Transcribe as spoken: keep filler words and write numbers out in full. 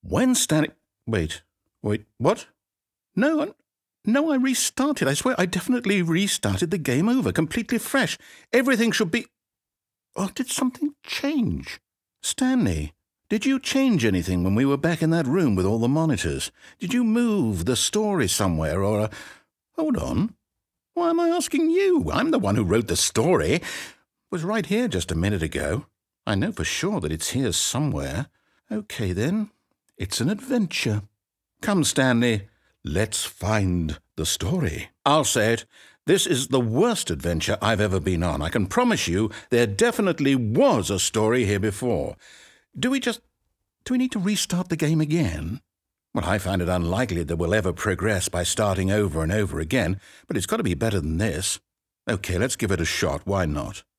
When Stanley... Wait, wait, what? No, I- no, I restarted. I swear I definitely restarted the game over, completely fresh. Everything should be... Oh, did something change? Stanley, did you change anything when we were back in that room with all the monitors? Did you move the story somewhere, or... Uh... Hold on. Why am I asking you? I'm the one who wrote the story. It was right here just a minute ago. I know for sure that it's here somewhere. Okay, then. It's an adventure. Come, Stanley. Let's find the story. I'll say it. This is the worst adventure I've ever been on. I can promise you there definitely was a story here before. Do we just... Do we need to restart the game again? Well, I find it unlikely that we'll ever progress by starting over and over again, but it's got to be better than this. Okay, let's give it a shot. Why not?